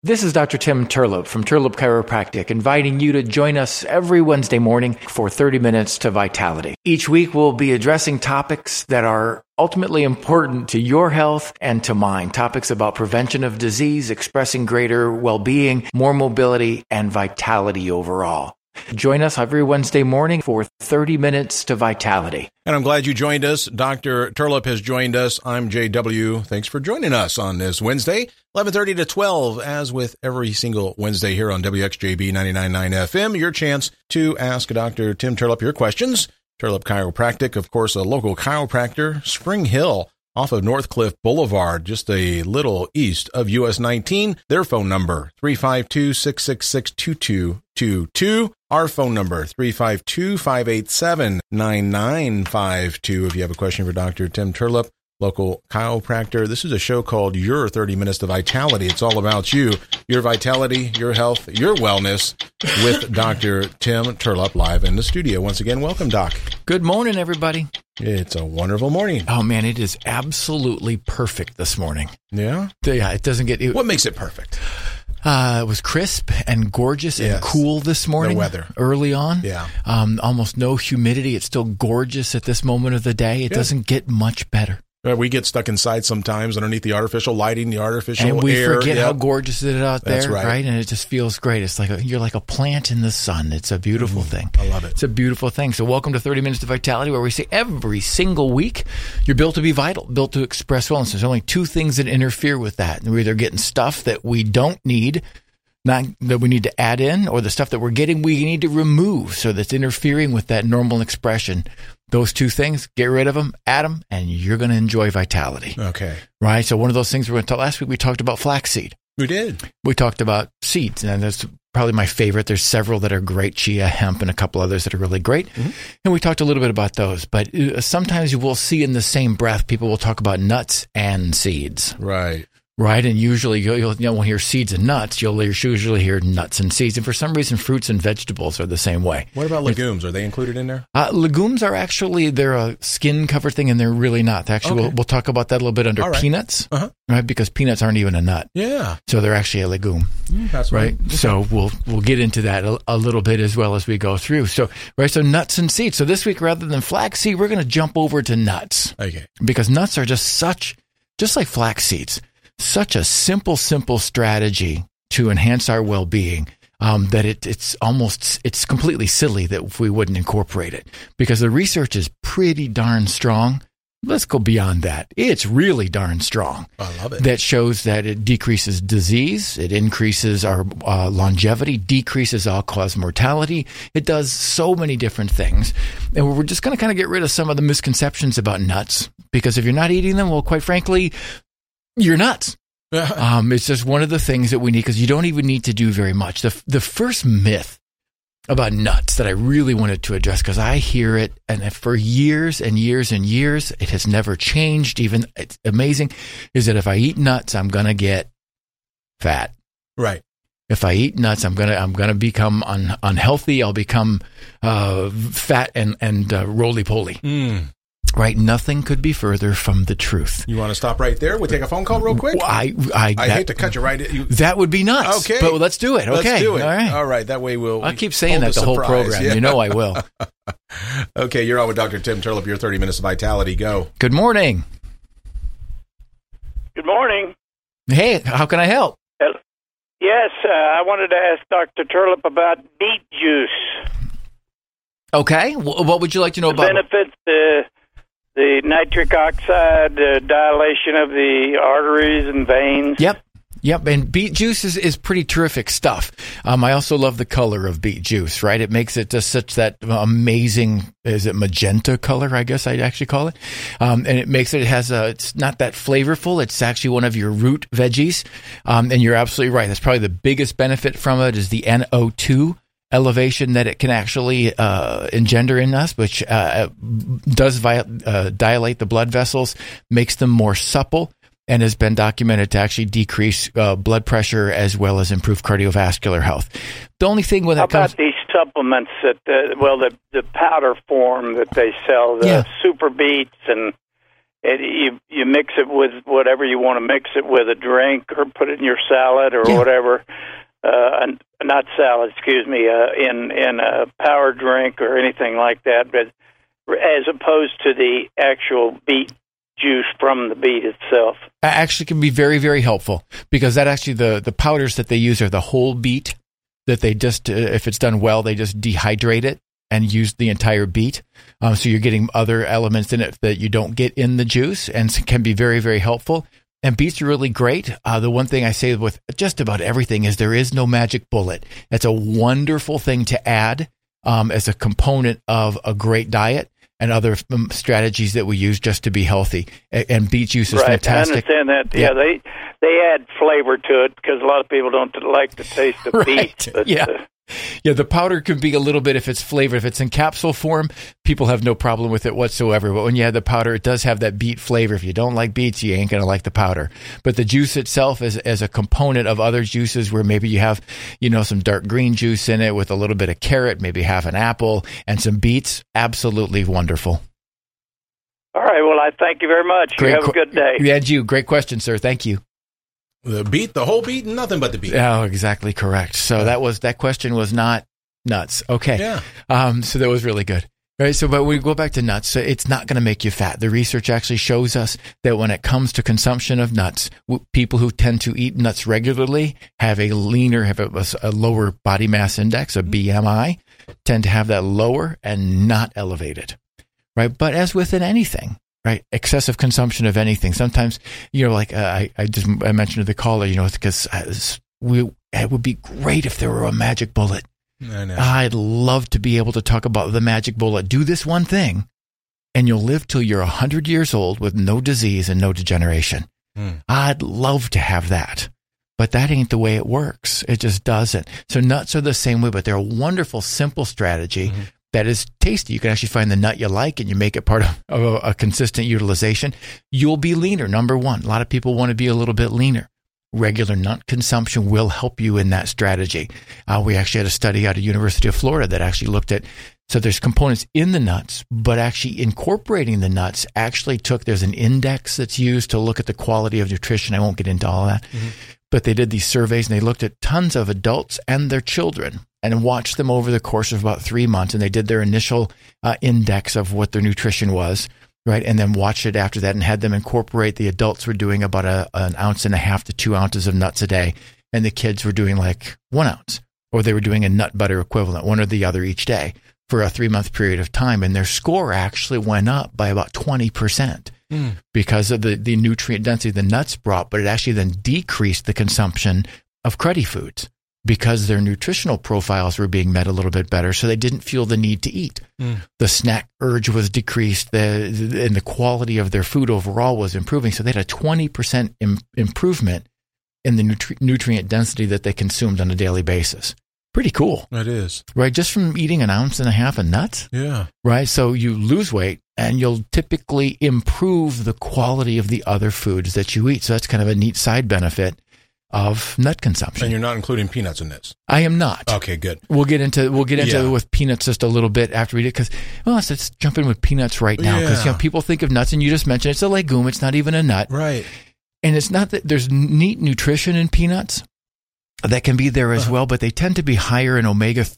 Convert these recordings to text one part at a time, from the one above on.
This is Dr. Tim Turlop from Turlop Chiropractic, inviting you to join us every Wednesday morning for 30 minutes to vitality. Each week, we'll be addressing topics that are ultimately important to your health and to mine. Topics about prevention of disease, expressing greater well-being, more mobility, and vitality overall. Join us every Wednesday morning for 30 minutes to vitality. And I'm glad you joined us. Dr. Turlop has joined us. I'm JW. Thanks for joining us on this Wednesday, 11:30 to 12, as with every single Wednesday here on WXJB 99.9 FM. Your chance to ask Dr. Tim Turlop your questions. Turlop Chiropractic, of course, a local chiropractor, Spring Hill, off of Northcliffe Boulevard, just a little east of US 19. Their phone number, 352-666-2222. Our phone number, 352-587-9952. If you have a question for Dr. Tim Turlop, local chiropractor. This is a show called Your 30 Minutes to Vitality. It's all about you, your vitality, your health, your wellness with Dr. Tim Turlop live in the studio. Once again, welcome, Doc. Good morning, everybody. It's a wonderful morning. Oh, man, it is absolutely perfect this morning. Yeah? Yeah, it doesn't get... What makes it perfect? It was crisp and gorgeous and cool this morning. The weather. Early on. Yeah. Almost no humidity. It's still gorgeous at this moment of the day. It doesn't get much better. We get stuck inside sometimes underneath the artificial lighting, the artificial air. And we forget how gorgeous it is out there, That's right. And it just feels great. It's like you're like a plant in the sun. It's a beautiful thing. I love it. It's a beautiful thing. So welcome to 30 Minutes to Vitality, where we say every single week, you're built to be vital, built to express wellness. There's only two things that interfere with that. We're either getting stuff that we don't need, not that we need to add in, or the stuff that we're getting we need to remove, so that's interfering with that normal expression. Those two things, get rid of them, add them, and you're going to enjoy vitality. Okay. Right? So one of those things we're going to talk, last week we talked about flaxseed. We did. We talked about seeds, and that's probably my favorite. There's several that are great, chia, hemp, and a couple others that are really great. Mm-hmm. And we talked a little bit about those. But sometimes you will see in the same breath, people will talk about nuts and seeds. Right. Right, and usually you'll hear seeds and nuts. You'll usually hear nuts and seeds, and for some reason, fruits and vegetables are the same way. What about legumes? Are they included in there? Legumes are actually, they're a skin covered thing, and they're really not. Actually, we'll talk about that a little bit under peanuts, right? Because peanuts aren't even a nut. Yeah, so they're actually a legume. That's right. Okay. So we'll get into that a little bit as well as we go through. So so nuts and seeds. So this week, rather than flaxseed, we're going to jump over to nuts. Okay, because nuts are just like flax seeds. Such a simple strategy to enhance our well-being that it's completely silly that if we wouldn't incorporate it, because the research is pretty darn strong. Let's go beyond that. It's really darn strong. I love it. That shows that it decreases disease, it increases our longevity, decreases all-cause mortality. It does so many different things. And we're just going to kind of get rid of some of the misconceptions about nuts, because if you're not eating them, well, quite frankly, you're nuts. It's just one of the things that we need, because you don't even need to do very much. The first myth about nuts that I really wanted to address, because I hear it, and for years and years and years, it has never changed. Even it's amazing, is that if I eat nuts, I'm going to get fat. Right. If I eat nuts, I'm gonna become unhealthy. I'll become fat and roly-poly. Right, nothing could be further from the truth. You want to stop right there? We'll take a phone call real quick. I hate to cut you right. That would be nuts. Okay, but let's do it. Okay, let's do it. All right. That way I'll keep saying that the whole program. Yeah. You know I will. Okay, you're on with Dr. Tim Turlop. Your 30 Minutes of Vitality. Go. Good morning. Good morning. Hey, how can I help? Yes, I wanted to ask Dr. Turlop about beet juice. Okay, what would you like to know about? Benefits, the nitric oxide, dilation of the arteries and veins. Yep, and beet juice is pretty terrific stuff. I also love the color of beet juice, right? It makes it just such that amazing, is it magenta color, I guess I'd actually call it. And it makes it's not that flavorful. It's actually one of your root veggies. And you're absolutely right. That's probably the biggest benefit from it is the NO2 elevation that it can actually engender in us, which does dilate the blood vessels, makes them more supple, and has been documented to actually decrease blood pressure as well as improve cardiovascular health. The only thing when How about these supplements that, the powder form that they sell, the super beets and you mix it with whatever you want to mix it with, a drink, or put it in your salad or whatever. Not salad, excuse me, in a power drink or anything like that, but as opposed to the actual beet juice from the beet itself. Actually can be very, very helpful, because that actually, the powders that they use are the whole beet that they just, if it's done well, they just dehydrate it and use the entire beet. So you're getting other elements in it that you don't get in the juice, and can be very, very helpful. And beets are really great. The one thing I say with just about everything is there is no magic bullet. It's a wonderful thing to add as a component of a great diet and other strategies that we use just to be healthy. And beet juice is fantastic. I understand that. Yeah, they add flavor to it, because a lot of people don't like the taste of beet. But, yeah, the powder can be a little bit, if it's flavored. If it's in capsule form, people have no problem with it whatsoever. But when you add the powder, it does have that beet flavor. If you don't like beets, you ain't going to like the powder. But the juice itself is as a component of other juices, where maybe you have, some dark green juice in it with a little bit of carrot, maybe half an apple, and some beets. Absolutely wonderful. All right. Well, I thank you very much. You have a good day. And you. Great question, sir. Thank you. The whole beet, nothing but the beet. Oh, exactly correct. So that question was not nuts. Okay. Yeah. So that was really good. Right. So, but we go back to nuts. So it's not going to make you fat. The research actually shows us that when it comes to consumption of nuts, people who tend to eat nuts regularly have a lower body mass index, a BMI, tend to have that lower and not elevated. Right. But as with anything, right, excessive consumption of anything. Sometimes, like I mentioned to the caller, because it would be great if there were a magic bullet. I know. I'd love to be able to talk about the magic bullet. Do this one thing, and you'll live till you're 100 years old with no disease and no degeneration. I'd love to have that. But that ain't the way it works. It just doesn't. So nuts are the same way, but they're a wonderful, simple strategy. That is tasty. You can actually find the nut you like, and you make it part of a consistent utilization. You'll be leaner, number one. A lot of people want to be a little bit leaner. Regular nut consumption will help you in that strategy. We actually had a study out of University of Florida that actually looked at, so there's components in the nuts, but actually incorporating the nuts there's an index that's used to look at the quality of nutrition. I won't get into all of that. But they did these surveys, and they looked at tons of adults and their children and watched them over the course of about 3 months. And they did their initial index of what their nutrition was, right? And then watched it after that and had them incorporate. The adults were doing about an ounce and a half to 2 ounces of nuts a day. And the kids were doing like 1 ounce, or they were doing a nut butter equivalent, one or the other each day for a 3-month period of time. And their score actually went up by about 20%. Because of the nutrient density the nuts brought, but it actually then decreased the consumption of cruddy foods because their nutritional profiles were being met a little bit better, so they didn't feel the need to eat. The snack urge was decreased, and the quality of their food overall was improving. So they had a 20% improvement in the nutrient density that they consumed on a daily basis. Pretty cool. It is. Right, just from eating 1.5 ounces of nuts. Yeah. Right, so you lose weight, and you'll typically improve the quality of the other foods that you eat. So that's kind of a neat side benefit of nut consumption. And you're not including peanuts in this? I am not. Okay, good. We'll get into with peanuts just a little bit after we do, because let's jump in with peanuts right now, because people think of nuts, and you just mentioned it's a legume. It's not even a nut. Right. And it's not that there's neat nutrition in peanuts that can be there as well, but they tend to be higher in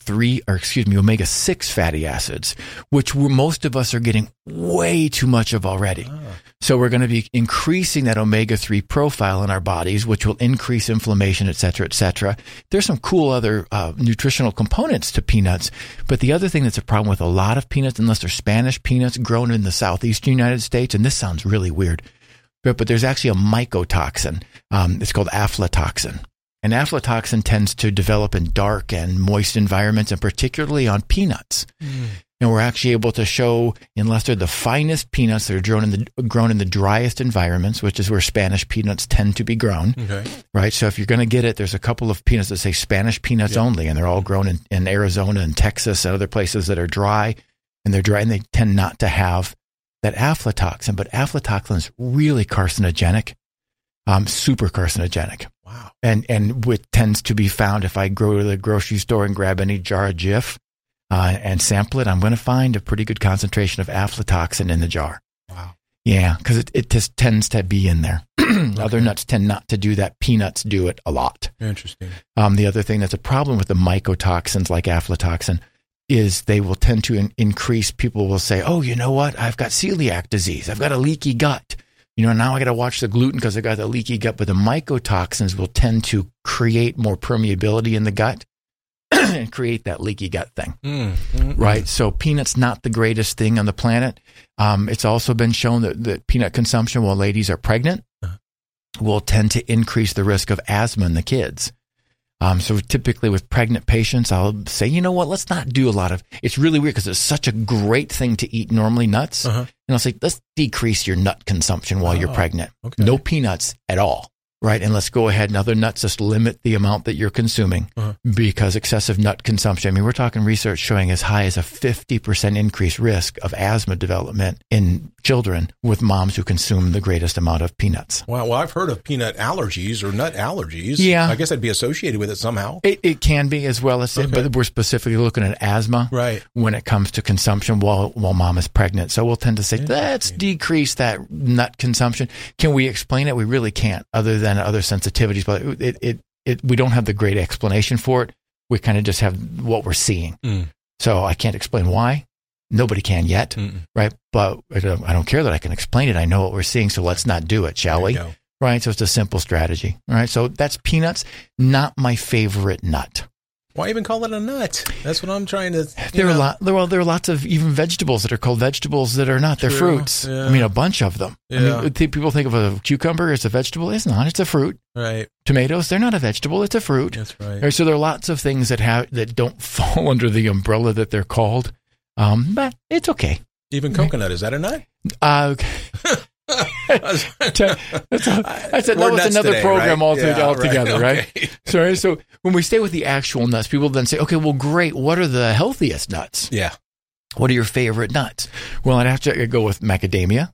omega-6 fatty acids, which most of us are getting way too much of already. So we're going to be increasing that omega-3 profile in our bodies, which will increase inflammation, et cetera, et cetera. There's some cool other nutritional components to peanuts, but the other thing that's a problem with a lot of peanuts, unless they're Spanish peanuts grown in the southeastern United States, and this sounds really weird, but there's actually a mycotoxin. It's called aflatoxin. And aflatoxin tends to develop in dark and moist environments, and particularly on peanuts. And we're actually able to show, unless they're the finest peanuts that are grown in the driest environments, which is where Spanish peanuts tend to be grown, right? So if you're going to get it, there's a couple of peanuts that say Spanish peanuts only, and they're all grown in Arizona and Texas and other places that are dry, and they tend not to have that aflatoxin. But aflatoxin is really carcinogenic, super carcinogenic. Wow. And what tends to be found, if I go to the grocery store and grab any jar of Jif and sample it, I'm going to find a pretty good concentration of aflatoxin in the jar. Wow. Yeah, because it just tends to be in there. Other nuts tend not to do that. Peanuts do it a lot. Interesting. The other thing that's a problem with the mycotoxins like aflatoxin is they will tend to increase. People will say, oh, you know what? I've got celiac disease. I've got a leaky gut. Now I got to watch the gluten because I got the leaky gut. But the mycotoxins will tend to create more permeability in the gut and create that leaky gut thing. Right? So peanuts not the greatest thing on the planet. It's also been shown that peanut consumption while ladies are pregnant will tend to increase the risk of asthma in the kids. So typically with pregnant patients, I'll say, you know what, let's not do a lot of, it's really weird because it's such a great thing to eat normally, nuts. And I'll say, let's decrease your nut consumption while you're pregnant. Okay. No peanuts at all. Right. And let's go ahead and other nuts, just limit the amount that you're consuming because excessive nut consumption. I mean, we're talking research showing as high as a 50% increased risk of asthma development in children with moms who consume the greatest amount of peanuts. Well, I've heard of peanut allergies or nut allergies. Yeah. I guess I'd be associated with it somehow. It can be as well as, but we're specifically looking at asthma when it comes to consumption while mom is pregnant. So we'll tend to say, let's decrease that nut consumption. Can we explain it? We really can't, other than other sensitivities, but we don't have the great explanation for it. We kind of just have what we're seeing. So I can't explain why. Nobody can yet, right? But I don't care that I can explain it. I know what we're seeing, so let's not do it, shall we? Right? So it's a simple strategy. All right. So that's peanuts. Not my favorite nut. Why even call it a nut? That's what I'm trying to. There are lots of even vegetables that are called vegetables that are not. They're fruits. Yeah. I mean, a bunch of them. Yeah. I mean, people think of a cucumber as a vegetable. It's not. It's a fruit. Right. Tomatoes, they're not a vegetable. It's a fruit. That's right. So there are lots of things that don't fall under the umbrella that they're called. But it's okay. Even coconut, is that a nut? That's another today, program right? altogether, right? Okay. So when we stay with the actual nuts, people then say, okay, well, great. What are the healthiest nuts? Yeah. What are your favorite nuts? Well, I'd have to go with macadamia,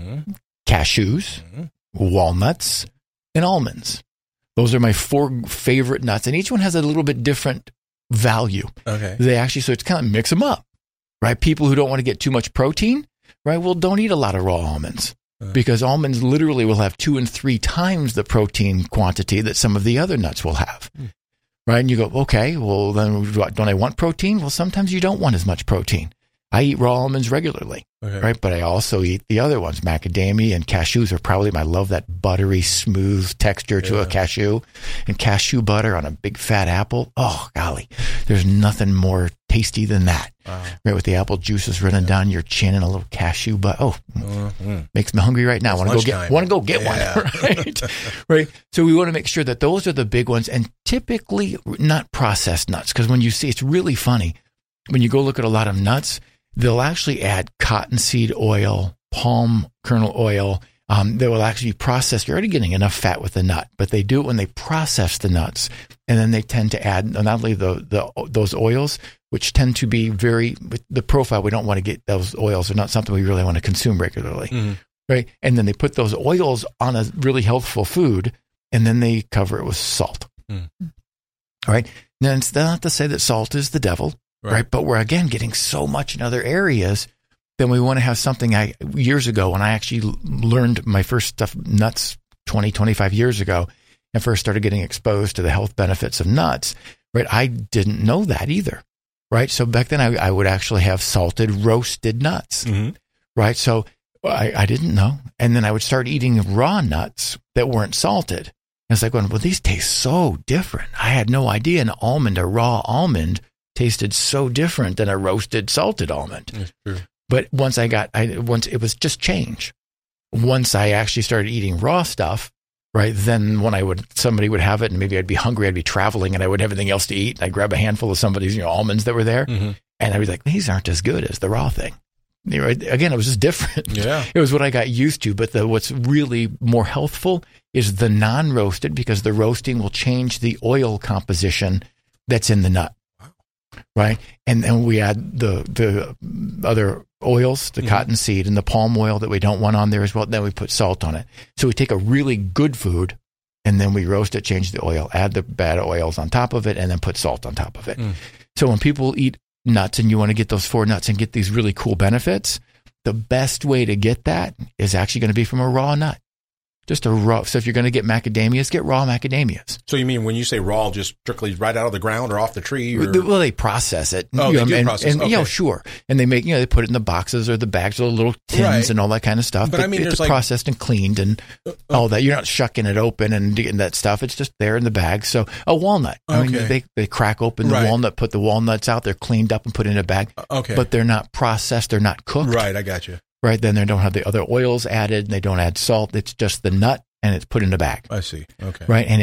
cashews, walnuts, and almonds. Those are my 4 favorite nuts, and each one has a little bit different value. Okay. So it's kind of mix them up, right? People who don't want to get too much protein, right? Well, don't eat a lot of raw almonds. Because almonds literally will have 2 and 3 times the protein quantity that some of the other nuts will have. Right? And you go, okay, well, then don't I want protein? Well, sometimes you don't want as much protein. I eat raw almonds regularly, right? But I also eat the other ones. Macadamia and cashews are probably, I love that buttery, smooth texture to a cashew. And cashew butter on a big fat apple. Oh, golly. There's nothing more tasty than that. Wow. Right, with the apple juices running down your chin and a little cashew butter. Makes me hungry right now. Want to go get one. Right? Right. So we want to make sure that those are the big ones, and typically not processed nuts. Because when you see, it's really funny. When you go look at a lot of nuts, they'll actually add cottonseed oil, palm kernel oil. They will actually process. You're already getting enough fat with the nut, but they do it when they process the nuts, and then they tend to add not only those oils, which tend to be the profile. We don't want to get those oils. They're not something we really want to consume regularly, right? And then they put those oils on a really healthful food, and then they cover it with salt. Right? Now, it's not to say that salt is the devil. Right. But we're, again, getting so much in other areas. Then we want to have something. Years ago, when I actually learned my first stuff, nuts, 25 years ago, and first started getting exposed to the health benefits of nuts, right? I didn't know that either, right? So back then I would actually have salted, roasted nuts, right? So I didn't know. And then I would start eating raw nuts that weren't salted. And it's like, well, these taste so different. I had no idea a raw almond tasted so different than a roasted salted almond. That's true. But once it was just change. Once I actually started eating raw stuff, right? Then when somebody would have it, and maybe I'd be hungry, I'd be traveling, and I would have anything else to eat. And I'd grab a handful of somebody's almonds that were there, and I'd be like, these aren't as good as the raw thing. Again, it was just different. Yeah, it was what I got used to. But what's really more healthful is the non-roasted, because the roasting will change the oil composition that's in the nut. Right. And then we add the other oils, the cottonseed and the palm oil that we don't want on there as well. Then we put salt on it. So we take a really good food and then we roast it, change the oil, add the bad oils on top of it, and then put salt on top of it. So when people eat nuts and you want to get those 4 nuts and get these really cool benefits, the best way to get that is actually going to be from a raw nut. Just a raw. So if you're going to get macadamias, get raw macadamias. So you mean when you say raw, just strictly right out of the ground or off the tree? Or? Well, they process it. Oh, they do process. And, okay. Sure. And they make, they put it in the boxes or the bags or the little tins right. and all that kind of stuff. But I mean, it's processed and cleaned and all that. You're not shucking it open and getting that stuff. It's just there in the bag. So a walnut. I mean, they crack open the walnut, put the walnuts out. They're cleaned up and put in a bag. Okay. But they're not processed. They're not cooked. Right. I got you. Right. Then they don't have the other oils added. And they don't add salt. It's just the nut. And it's put in a bag. I see. Okay. Right. And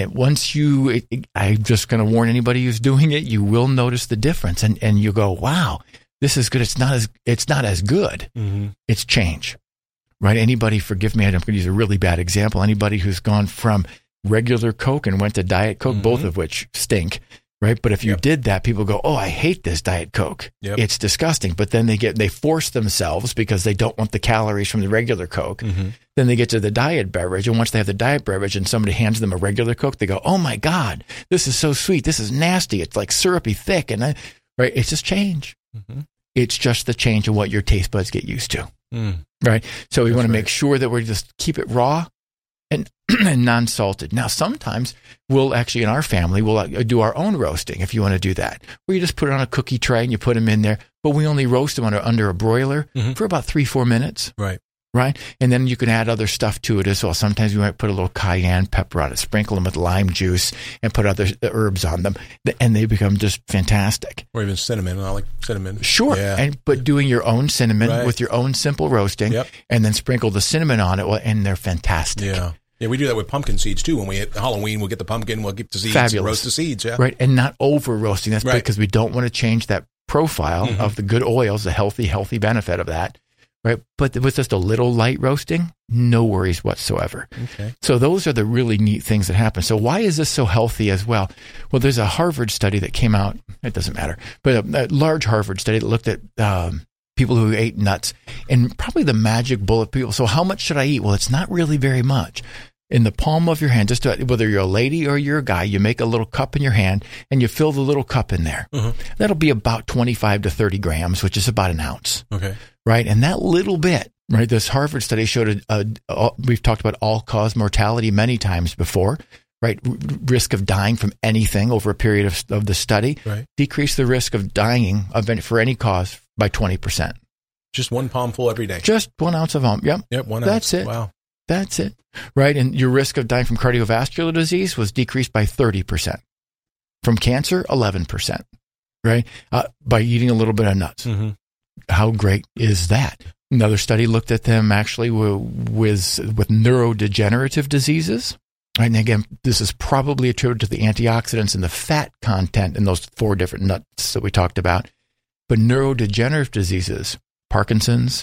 I'm just going to warn anybody who's doing it, you will notice the difference. And you go, wow, this is good. It's not as good. Mm-hmm. It's change. Right. Anybody, forgive me, I'm going to use a really bad example. Anybody who's gone from regular Coke and went to Diet Coke, both of which stink. Right. But if you did that, people go, oh, I hate this Diet Coke. Yep. It's disgusting. But then they force themselves because they don't want the calories from the regular Coke. Mm-hmm. Then they get to the diet beverage. And once they have the diet beverage and somebody hands them a regular Coke, they go, oh my God, this is so sweet. This is nasty. It's like syrupy thick. And right. It's just change. Mm-hmm. It's just the change in what your taste buds get used to. Right. So we want to make sure that we just keep it raw and non-salted. Now, sometimes we'll actually, in our family, we'll do our own roasting if you want to do that, where you just put it on a cookie tray and you put them in there, but we only roast them under a broiler for about 3-4 minutes. Right. Right. And then you can add other stuff to it as well. Sometimes we might put a little cayenne pepper on it, sprinkle them with lime juice and put other herbs on them, and they become just fantastic. Or even cinnamon. I like cinnamon. Sure. Yeah. But doing your own cinnamon with your own simple roasting and then sprinkle the cinnamon on it, and they're fantastic. Yeah. Yeah, we do that with pumpkin seeds too. When we hit Halloween, we'll get the pumpkin, we'll get the seeds, Fabulous. Roast the seeds. Yeah. Right. And not over roasting. That's because we don't want to change that profile of the good oils, the healthy benefit of that. Right. But with just a little light roasting, no worries whatsoever. Okay. So those are the really neat things that happen. So why is this so healthy as well? Well, there's a Harvard study that came out. It doesn't matter. But a large Harvard study that looked at people who ate nuts and probably the magic bullet people. So how much should I eat? Well, it's not really very much. In the palm of your hand, just whether you're a lady or you're a guy, you make a little cup in your hand and you fill the little cup in there. That'll be about 25 to 30 grams, which is about an ounce. Okay. Right. And that little bit, right, this Harvard study showed we've talked about all-cause mortality many times before, right? Risk of dying from anything over a period of the study. Right. Decrease the risk of dying for any cause by 20%. Just one palmful every day. Just 1 ounce of Yep. 1 ounce. That's it. Wow. That's it. Right. And your risk of dying from cardiovascular disease was decreased by 30%. From cancer, 11%. Right. By eating a little bit of nuts. Mm-hmm. How great is that? Another study looked at them actually with neurodegenerative diseases. Right. And again, this is probably attributed to the antioxidants and the fat content in those 4 different nuts that we talked about. But neurodegenerative diseases, Parkinson's,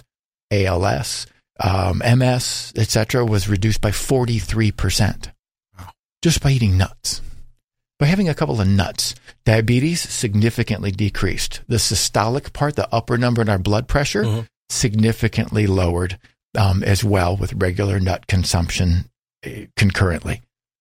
ALS, MS, etc., was reduced by 43%. Wow. Just by eating nuts. By having a couple of nuts, diabetes significantly decreased. The systolic part, the upper number in our blood pressure, significantly lowered as well with regular nut consumption concurrently.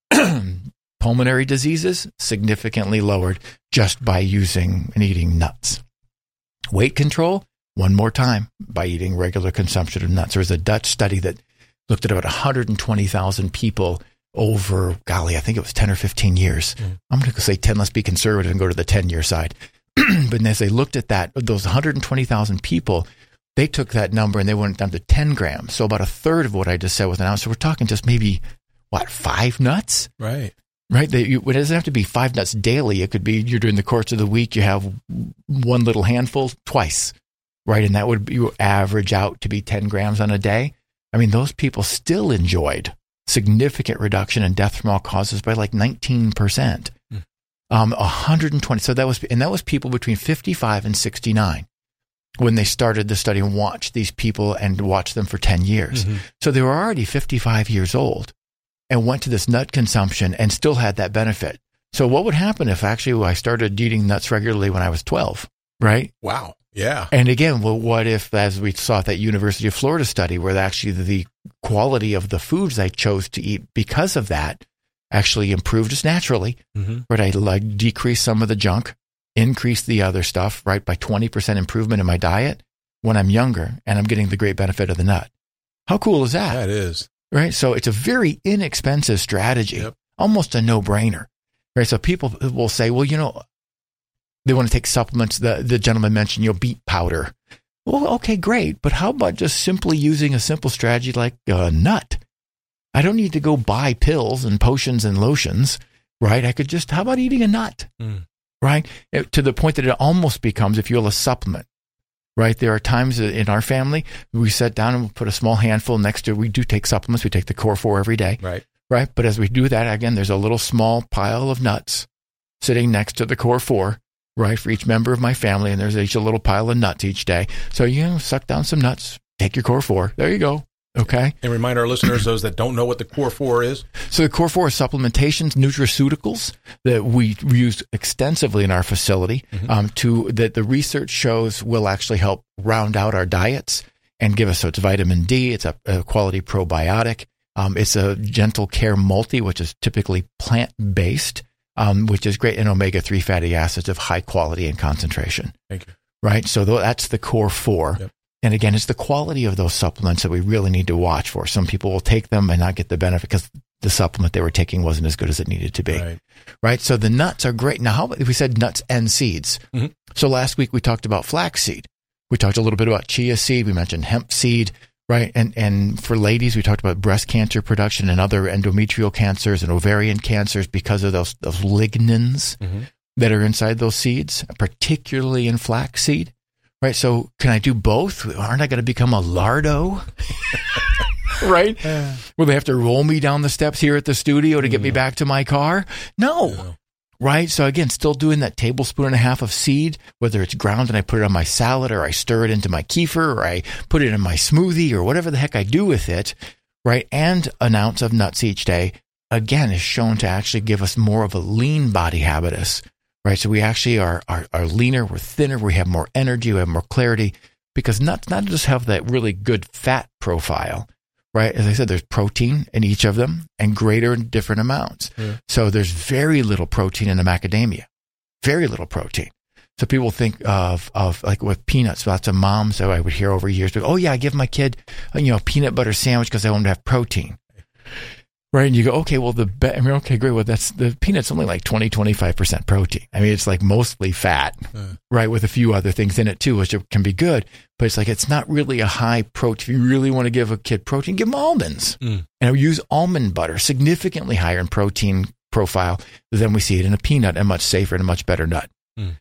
Pulmonary diseases significantly lowered just by using and eating nuts. Weight control, one more time, by eating regular consumption of nuts. There was a Dutch study that looked at about 120,000 people over, I think it was 10 or 15 years. I'm going to say 10, let's be conservative and go to the 10-year side. But as they looked at that, those 120,000 people, they took that number and they went down to 10 grams. So about a third of what I just said was an ounce. So we're talking just maybe, 5 nuts? Right. Right. It doesn't have to be 5 nuts daily. It could be you're during the course of the week, you have one little handful twice. Right. And that would average out to be 10 grams on a day. I mean, those people still enjoyed significant reduction in death from all causes by 19%. 120. So that was people between 55 and 69 when they started the study and watched these people and watched them for 10 years. So they were already 55 years old and went to this nut consumption and still had that benefit. So what would happen if actually I started eating nuts regularly when I was 12, right? Wow. Yeah. And again, what if, as we saw at that University of Florida study, where actually the quality of the foods I chose to eat because of that actually improved just naturally, right? I decreased some of the junk, increased the other stuff, right? By 20% improvement in my diet. when I'm younger and I'm getting the great benefit of the nut. How cool is that? That is. Right? So it's a very inexpensive strategy, almost a no-brainer. Right? So people will say, well, they want to take supplements. The gentleman mentioned, beet powder. Well, okay, great. But how about just simply using a simple strategy like a nut? I don't need to go buy pills and potions and lotions, right? I could just, how about eating a nut, right? To the point that it almost becomes, if you will, a supplement, right? There are times in our family, we sit down and we'll put a small handful next to, we do take supplements. We take the Core 4 every day, right? But as we do that, again, there's a little small pile of nuts sitting next to the Core 4, right, for each member of my family, and there's each a little pile of nuts each day. So suck down some nuts, take your Core 4. There you go. Okay. And remind our listeners, those that don't know what the Core 4 is. So the Core 4 is supplementations, nutraceuticals that we use extensively in our facility that the research shows will actually help round out our diets and give us, so it's vitamin D, it's a quality probiotic. It's a Gentle Care Multi, which is typically plant-based. Which is great in omega-3 fatty acids of high quality and concentration. Thank you. Right? So that's the Core 4. Yep. And again, it's the quality of those supplements that we really need to watch for. Some people will take them and not get the benefit because the supplement they were taking wasn't as good as it needed to be. Right? So the nuts are great. Now, how about if we said nuts and seeds? So last week we talked about flaxseed. We talked a little bit about chia seed. We mentioned hemp seed. Right. And for ladies, we talked about breast cancer production and other endometrial cancers and ovarian cancers because of those lignans that are inside those seeds, particularly in flaxseed. Right. So can I do both? Aren't I going to become a lardo? Right. Will they have to roll me down the steps here at the studio to get me back to my car? No. Right? So again, still doing that tablespoon and a half of seed, whether it's ground and I put it on my salad or I stir it into my kefir or I put it in my smoothie or whatever the heck I do with it, right? And an ounce of nuts each day, again, is shown to actually give us more of a lean body habitus, right? So we actually are leaner, we're thinner, we have more energy, we have more clarity because nuts not just have that really good fat profile, right? As I said, there's protein in each of them and greater in different amounts. So there's very little protein in the macadamia, very little protein. So people think of like with peanuts, lots of moms that I would hear over years, oh yeah, I give my kid, a peanut butter sandwich because I want to have protein. Right. And you go, okay, well, okay, great. Well, the peanut's only like 20-25% protein. I mean, it's like mostly fat, right? With a few other things in it too, which can be good. But it's like, it's not really a high protein. If you really want to give a kid protein, give them almonds. And I use almond butter, significantly higher in protein profile than we see it in a peanut and much safer and a much better nut.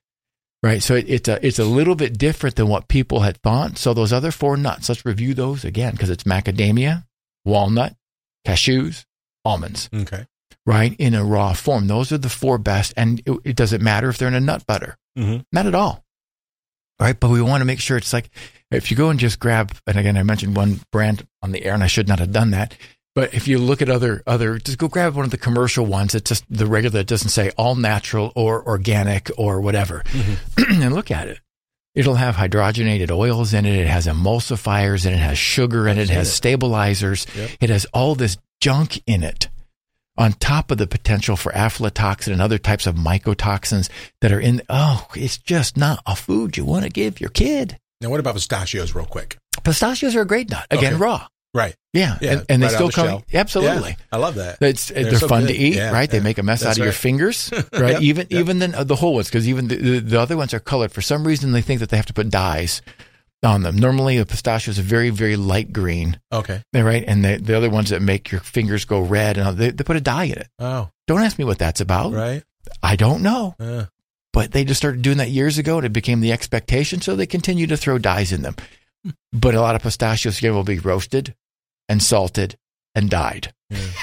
Right. So it's a little bit different than what people had thought. So those other 4 nuts, let's review those again, because it's macadamia, walnut, cashews, almonds, right, in a raw form. Those are the 4 best, and it doesn't matter if they're in a nut butter, not at all, right? But we want to make sure it's like, if you go and just grab, and again, I mentioned one brand on the air, and I should not have done that, but if you look at other, just go grab one of the commercial ones. It's just the regular that doesn't say all natural or organic or whatever, and look at it. It'll have hydrogenated oils in it. It has emulsifiers in it. It has sugar in it. It has stabilizers. It has all this junk in it on top of the potential for aflatoxin and other types of mycotoxins that are in. Oh, it's just not a food you want to give your kid. Now, what about pistachios real quick? Pistachios are a great nut. Again, raw. Right. Yeah. And they still come. Shell. Absolutely. Yeah, I love that. They're so fun to eat, right? They make a mess out of your fingers, right? Even then the whole ones, because even the other ones are colored. For some reason, they think that they have to put dyes on them. Normally, a pistachio is a very, very light green. Okay. Right? And the other ones that make your fingers go red, and they put a dye in it. Oh. Don't ask me what that's about. Right. I don't know. But they just started doing that years ago, and it became the expectation, so they continue to throw dyes in them. But a lot of pistachios here will be roasted and salted and dyed.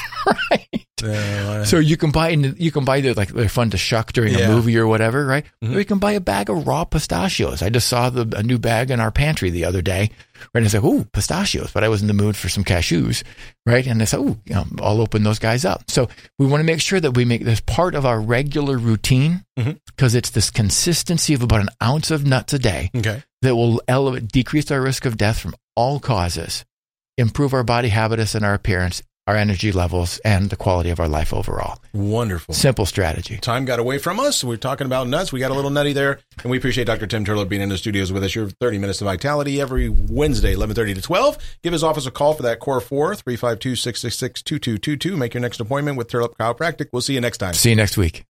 Right? So you can buy they're fun to shuck during a movie or whatever, right? Or you can buy a bag of raw pistachios. I just saw a new bag in our pantry the other day, right? And I said, ooh, pistachios, but I was in the mood for some cashews, right? And I said, ooh, I'll open those guys up. So we want to make sure that we make this part of our regular routine, because it's this consistency of about an ounce of nuts a day that will decrease our risk of death from all causes, improve our body habitus and our appearance, our energy levels, and the quality of our life overall. Wonderful. Simple strategy. Time got away from us. We're talking about nuts. We got a little nutty there. And we appreciate Dr. Tim Turlop being in the studios with us. Your 30 Minutes of Vitality every Wednesday, 11:30 to 12. Give his office a call for that Core 4, 352-666-2222. Make your next appointment with Turlop Chiropractic. We'll see you next time. See you next week.